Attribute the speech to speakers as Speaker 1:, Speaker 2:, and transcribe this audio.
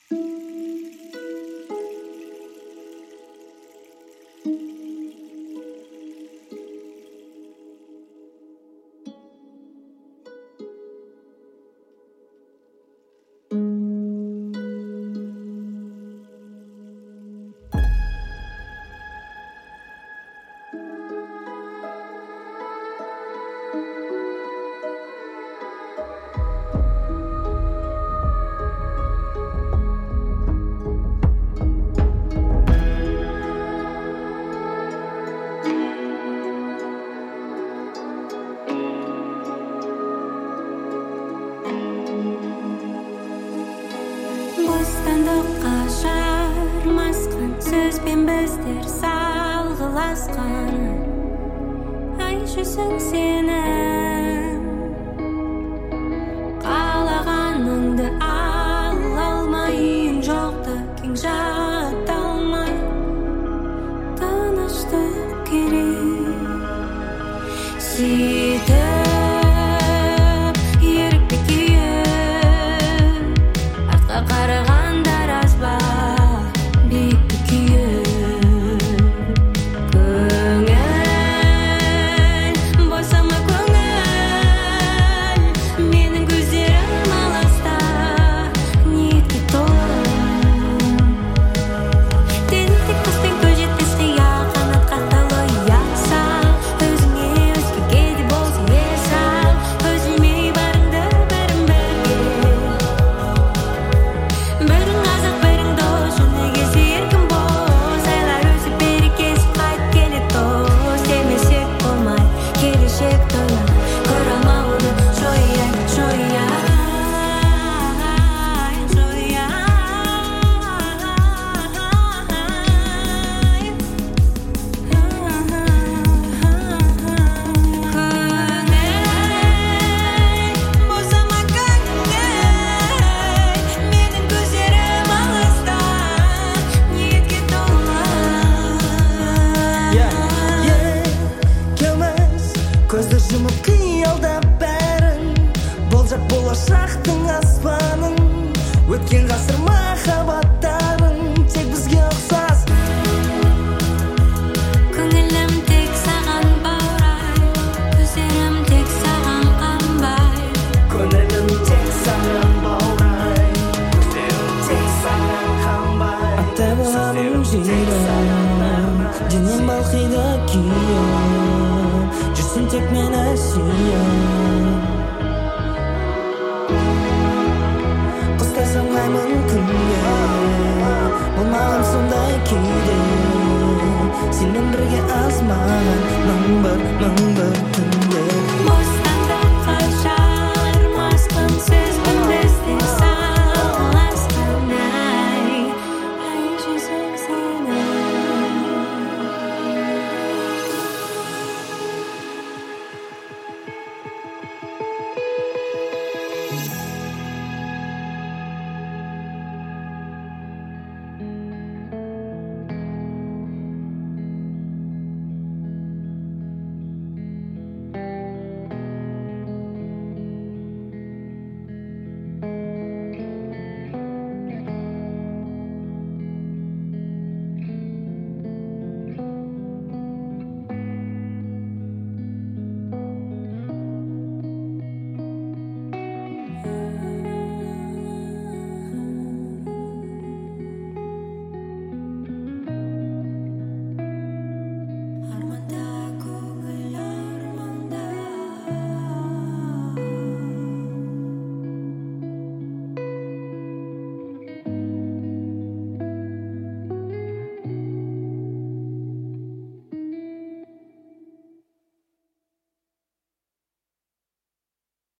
Speaker 1: Бостандыққа жармасқан сөзбен біздер салғыласқан ай жүзің сенің қалағаныңды ала алмай үйің жоқты кең жата алмай тыныштық керек сөйтіп ерікті күйіп артқа қарағандар аз ба биікті күйіп көңіл босама көңіл менің көздерім алыста ниетке толы тентек құспен көз жетпеске қанат қақталы ұятса өзіңе өзгеге де болса ие сал үзілмей барыңды бірін бірге бірің қазақ бірің дос жөні келсе еркін бос айлар өсіп берекесі қайтып келеді дос демесек болмай келешек тойлап көре алмауды жояйын көңіл босама көңіл менің көздерім алыста ниетке толы
Speaker 2: келмес көзді жұмып қиялдап бәрін болжап болашақтың аспанын өткен ғасыр махаббаттарын тек бізге ұқсас
Speaker 1: көңілім тек саған баурай көздерім тек саған қанбай
Speaker 2: көңілім тек саған баурай көздерім тек саған қанбай аттай боламын жиырым денем балқиды күйім жүрсің тек мені сүйіп құстай самғаймын күнге болмағым сондай күйде сенмен бірге азмаған мың бір түн